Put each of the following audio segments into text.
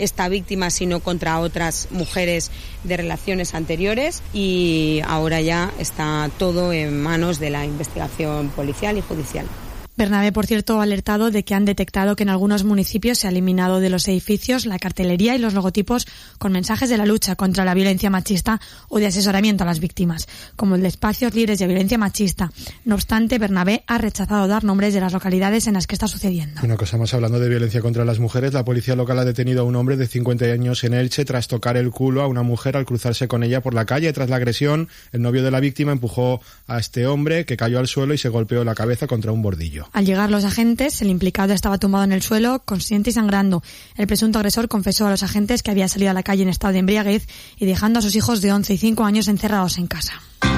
esta víctima, sino contra otras mujeres de relaciones anteriores, y ahora ya está todo en manos de la investigación policial y judicial. Bernabé, por cierto, ha alertado de que han detectado que en algunos municipios se ha eliminado de los edificios la cartelería y los logotipos con mensajes de la lucha contra la violencia machista o de asesoramiento a las víctimas, como el de espacios libres de violencia machista. No obstante, Bernabé ha rechazado dar nombres de las localidades en las que está sucediendo. Una cosa más, hablando de violencia contra las mujeres, la policía local ha detenido a un hombre de 50 años en Elche tras tocar el culo a una mujer al cruzarse con ella por la calle. Tras la agresión, el novio de la víctima empujó a este hombre, que cayó al suelo y se golpeó la cabeza contra un bordillo. Al llegar los agentes, el implicado estaba tumbado en el suelo, consciente y sangrando. El presunto agresor confesó a los agentes que había salido a la calle en estado de embriaguez y dejando a sus hijos de 11 y 5 años encerrados en casa.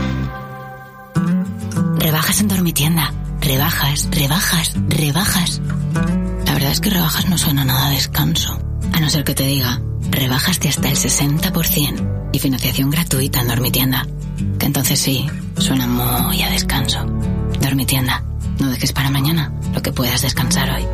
Rebajas en Dormitienda. Rebajas, rebajas, rebajas. La verdad es que rebajas no suena nada a descanso. A no ser que te diga, rebajas de hasta el 60% y financiación gratuita en Dormitienda. Que entonces sí, suena muy a descanso. Dormitienda. No dejes para mañana lo que puedas descansar hoy.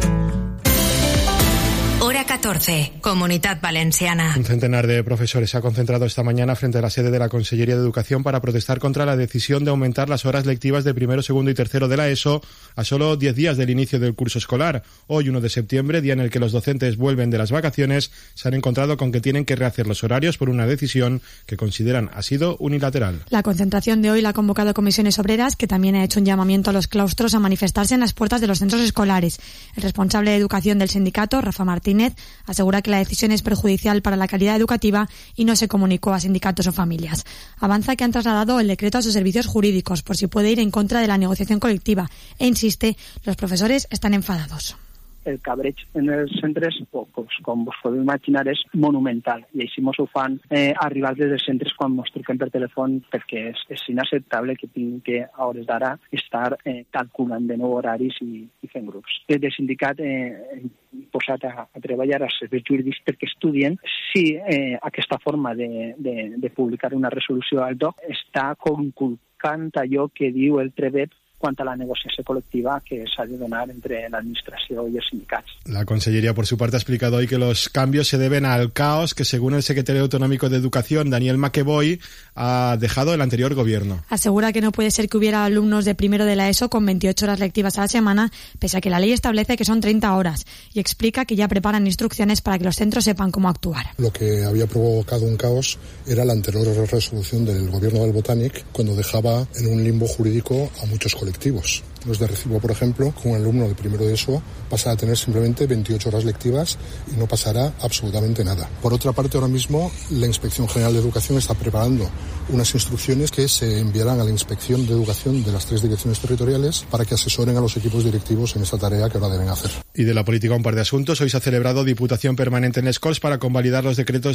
Hora 14, Comunitat Valenciana. Un centenar de profesores se ha concentrado esta mañana frente a la sede de la Consellería de Educación para protestar contra la decisión de aumentar las horas lectivas de primero, segundo y tercero de la ESO a solo 10 días del inicio del curso escolar. Hoy, 1 de septiembre, día en el que los docentes vuelven de las vacaciones, se han encontrado con que tienen que rehacer los horarios por una decisión que consideran ha sido unilateral. La concentración de hoy la ha convocado Comisiones Obreras, que también ha hecho un llamamiento a los claustros a manifestarse en las puertas de los centros escolares. El responsable de educación del sindicato, Rafa Martínez, asegura que la decisión es perjudicial para la calidad educativa y no se comunicó a sindicatos o familias. Avanza que han trasladado el decreto a sus servicios jurídicos por si puede ir en contra de la negociación colectiva e insiste, los profesores están enfadados. El cabreig en els centres, com vos podeu imaginar, és monumental. I així mos ho fan arribar des dels centres quan mos truquen per telèfon, perquè és inacceptable que tinguin que, a hores d'ara, estar calculant de nou horaris i fent grups. Des del sindicat hem posat a treballar als serveis jurídics perquè estudien si aquesta forma de publicar una resolució al DOC està conculcant allò que diu el TREBEP quant a la negociación colectiva que se ha de donar entre la administración y los sindicatos. La Consellería, por su parte, ha explicado hoy que los cambios se deben al caos que, según el secretario autonómico de Educación, Daniel Maqueboy, ha dejado el anterior gobierno. Asegura que no puede ser que hubiera alumnos de primero de la ESO con 28 horas lectivas a la semana, pese a que la ley establece que son 30 horas, y explica que ya preparan instrucciones para que los centros sepan cómo actuar. Lo que había provocado un caos era la anterior resolución del gobierno del Botànic, cuando dejaba en un limbo jurídico a muchos colectivos. No es de recibo, por ejemplo, que un alumno de primero de ESO pasa a tener simplemente 28 horas lectivas y no pasará absolutamente nada. Por otra parte, ahora mismo la Inspección General de Educación está preparando unas instrucciones que se enviarán a la Inspección de Educación de las 3 direcciones territoriales para que asesoren a los equipos directivos en esta tarea que ahora deben hacer. Y de la política un par de asuntos. Hoy se ha celebrado Diputación Permanente en Les Corts para convalidar los decretos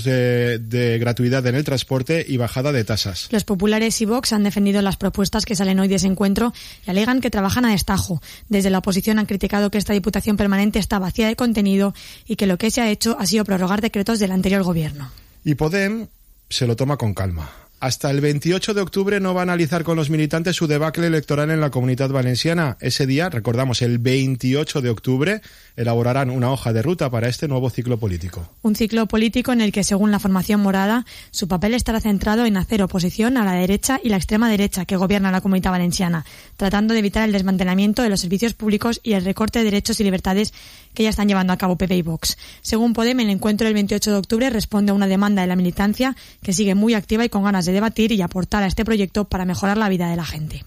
de gratuidad en el transporte y bajada de tasas. Los populares y Vox han defendido las propuestas que salen hoy de ese encuentro y alegan que trabajan a destajo. Desde la oposición han criticado que esta Diputación Permanente está vacía de contenido y que lo que se ha hecho ha sido prorrogar decretos del anterior gobierno. Y Podem se lo toma con calma. Hasta el 28 de octubre no va a analizar con los militantes su debacle electoral en la Comunitat Valenciana. Ese día, recordamos, el 28 de octubre, elaborarán una hoja de ruta para este nuevo ciclo político. Un ciclo político en el que, según la formación morada, su papel estará centrado en hacer oposición a la derecha y la extrema derecha que gobierna la Comunitat Valenciana, tratando de evitar el desmantelamiento de los servicios públicos y el recorte de derechos y libertades que ya están llevando a cabo PP y Vox. Según Podem, el encuentro del 28 de octubre responde a una demanda de la militancia que sigue muy activa y con ganas de debatir y aportar a este proyecto para mejorar la vida de la gente.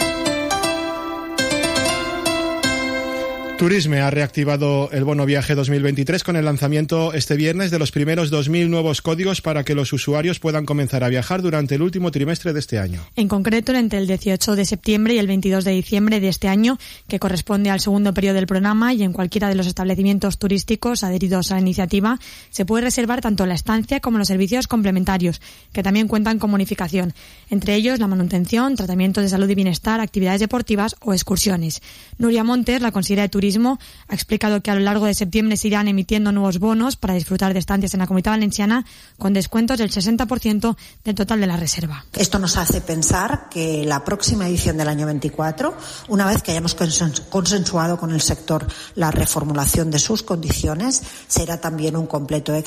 Turisme ha reactivado el bono viaje 2023 con el lanzamiento este viernes de los primeros 2.000 nuevos códigos para que los usuarios puedan comenzar a viajar durante el último trimestre de este año. En concreto, entre el 18 de septiembre y el 22 de diciembre de este año, que corresponde al segundo periodo del programa, y en cualquiera de los establecimientos turísticos adheridos a la iniciativa, se puede reservar tanto la estancia como los servicios complementarios, que también cuentan con bonificación, entre ellos la manutención, tratamientos de salud y bienestar, actividades deportivas o excursiones. Nuria Montes, la consejera de Turismo, ha explicado que a lo largo de septiembre se irán emitiendo nuevos bonos para disfrutar de estancias en la Comunitat Valenciana con descuentos del 60% del total de la reserva. Esto nos hace pensar que la próxima edición del año 24, una vez que hayamos consensuado con el sector la reformulación de sus condiciones, será también un completo éxito.